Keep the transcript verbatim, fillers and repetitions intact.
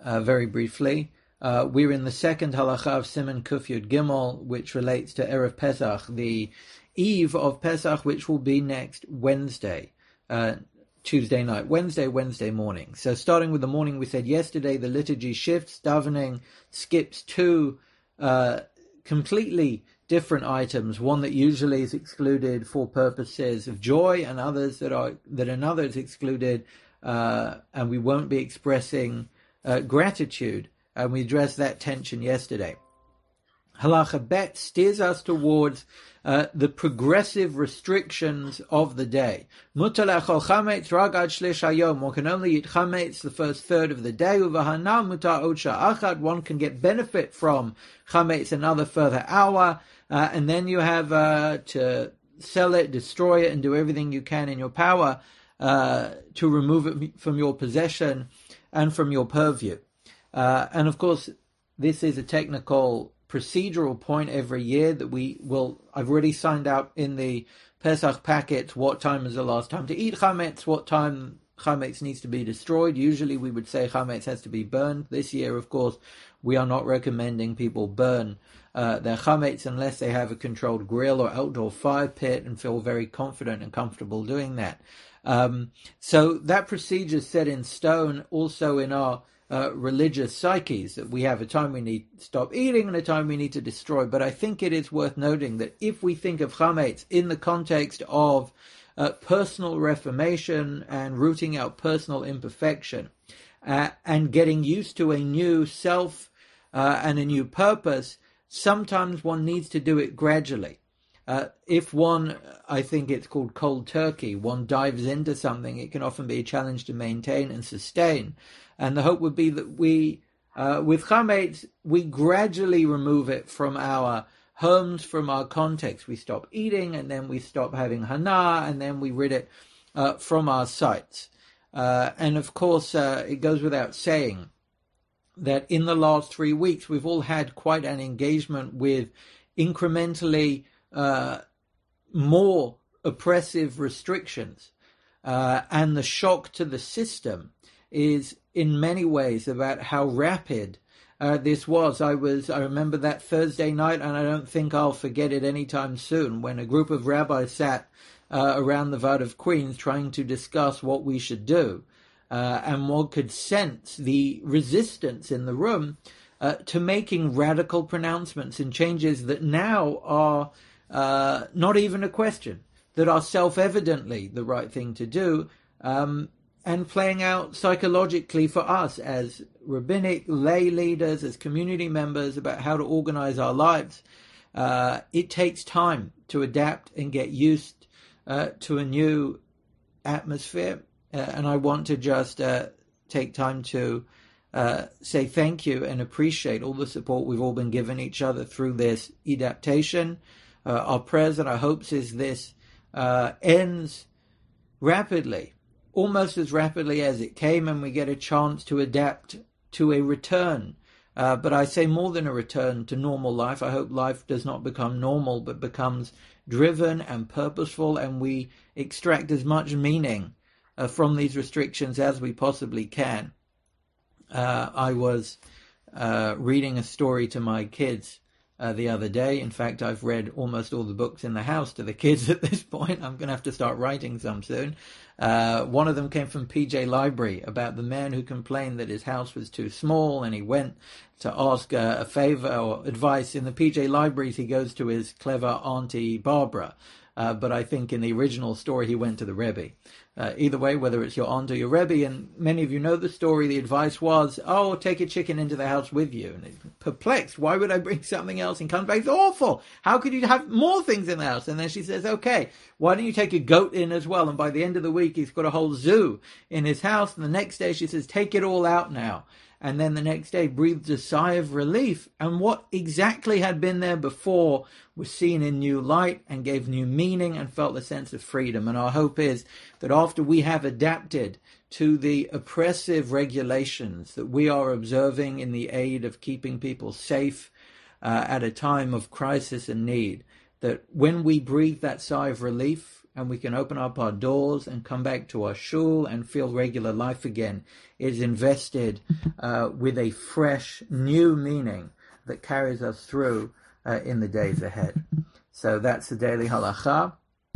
uh, very briefly. Uh, we're in the second halacha of Siman Kuf Yud Gimel, which relates to Erev Pesach, the eve of Pesach, which will be next Wednesday, uh, Tuesday night, Wednesday, Wednesday morning. So starting with the morning, we said yesterday the liturgy shifts, davening skips two uh, completely different items, one that usually is excluded for purposes of joy, and others that are that another is excluded, uh, and we won't be expressing uh, gratitude. And we addressed that tension yesterday. Halacha Bet steers us towards uh, the progressive restrictions of the day. Mutar le'achol chametz rag ad shlish hayom. One can only eat chametz the first third of the day. Uvahana mutar od sha'achad. One can get benefit from chametz another further hour. Uh, and then you have uh, to sell it, destroy it, and do everything you can in your power uh, to remove it from your possession and from your purview. Uh, and of course, this is a technical procedural point every year that we will, I've already signed out in the Pesach packet what time is the last time to eat chametz, what time chametz needs to be destroyed. Usually we would say chametz has to be burned. This year, of course, we are not recommending people burn uh, their chametz unless they have a controlled grill or outdoor fire pit and feel very confident and comfortable doing that. Um, so that procedure is set in stone also in our Uh, religious psyches, that we have a time we need to stop eating and a time we need to destroy. But I think it is worth noting that if we think of chametz in the context of uh, personal reformation and rooting out personal imperfection uh, and getting used to a new self uh, and a new purpose, sometimes one needs to do it gradually. Uh, if one, I think it's called cold turkey, one dives into something, it can often be a challenge to maintain and sustain. And the hope would be that we, uh, with chametz, we gradually remove it from our homes, from our context. We stop eating, and then we stop having hana, and then we rid it uh, from our sights. Uh, and of course, uh, it goes without saying that in the last three weeks, we've all had quite an engagement with incrementally uh, more oppressive restrictions. Uh, and the shock to the system is in many ways about how rapid uh, this was. I was, I remember that Thursday night, and I don't think I'll forget it anytime soon, when a group of rabbis sat uh, around the Vard of Queens trying to discuss what we should do. Uh, and one could sense the resistance in the room uh, to making radical pronouncements and changes that now are uh, not even a question, that are self-evidently the right thing to do, um, and playing out psychologically for us as rabbinic lay leaders, as community members, about how to organize our lives. Uh, it takes time to adapt and get used uh, to a new atmosphere. Uh, and I want to just uh, take time to uh, say thank you and appreciate all the support we've all been giving each other through this adaptation. Uh, our prayers and our hopes is this uh, ends rapidly, almost as rapidly as it came, and we get a chance to adapt to a return. Uh, but I say more than a return to normal life. I hope life does not become normal, but becomes driven and purposeful, and we extract as much meaning uh, from these restrictions as we possibly can. Uh, I was uh, reading a story to my kids Uh, the other day. In fact, I've read almost all the books in the house to the kids at this point. I'm going to have to start writing some soon. Uh, one of them came from P J Library, about the man who complained that his house was too small, and he went to ask uh, a favor or advice. In the P J Libraries, he goes to his clever auntie Barbara. Uh, but I think in the original story, he went to the Rebbe. Uh, either way, whether it's your aunt or your Rebbe, and many of you know the story, the advice was, oh, take a chicken into the house with you. And he's perplexed, why would I bring something else? And comes back, it's awful. How could you have more things in the house? And then she says, okay, why don't you take a goat in as well? And by the end of the week, he's got a whole zoo in his house. And the next day she says, take it all out now. And then the next day breathed a sigh of relief. And what exactly had been there before was seen in new light and gave new meaning and felt a sense of freedom. And our hope is that after we have adapted to the oppressive regulations that we are observing in the aid of keeping people safe uh, at a time of crisis and need, that when we breathe that sigh of relief and we can open up our doors and come back to our shul and feel regular life again, is invested uh, with a fresh, new meaning that carries us through uh, in the days ahead. So that's the daily halacha.